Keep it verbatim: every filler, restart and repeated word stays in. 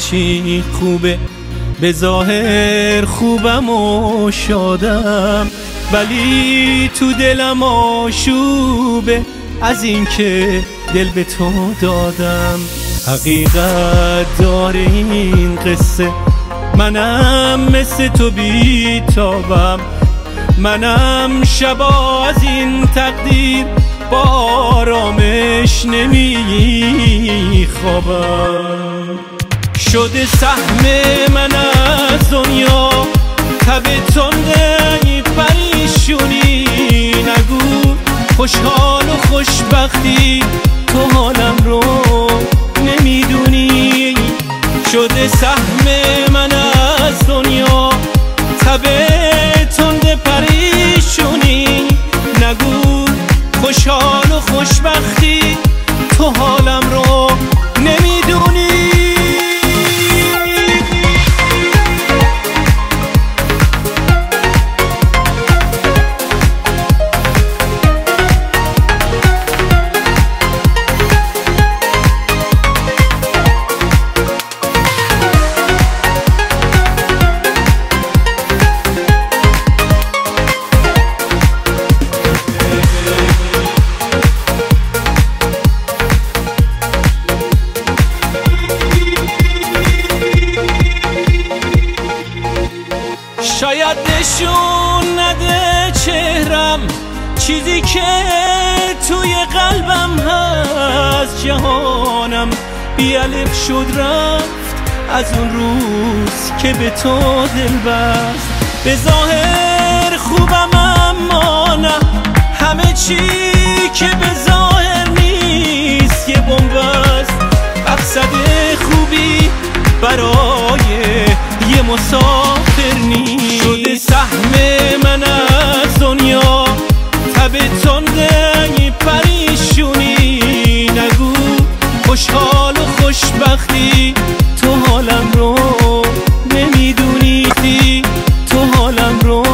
چی خوبه، به ظاهر خوبم و شادم، ولی تو دلم آشوبه از این که دل به تو دادم. حقیقت داره این قصه، منم مثل تو بیتابم، منم شبا از این تقدیر با آرامش نمیخوابم. شده سهم من از دنیا تب تنده پریشونی، نگو خوشحال و خوشبختی تو حالم رو نمیدونی. شده سهم من از دنیا تب تنده پریشونی، نگو خوشحال و خوشبختی تو حالم رو نمیدونی. شاید نشون نده چهرم چیزی که توی قلبم هست، جهانم بی الف شد رفت از اون روز که به تو دل بست. به ظاهر خوبم اما نه، همه چی که به ظاهر نیست یه بمب است. مقصد خوبی برای یه مسافر نیست. شده سهم من از دنیا تب تنده پریشونی، نگو خوشحال و خوشبختی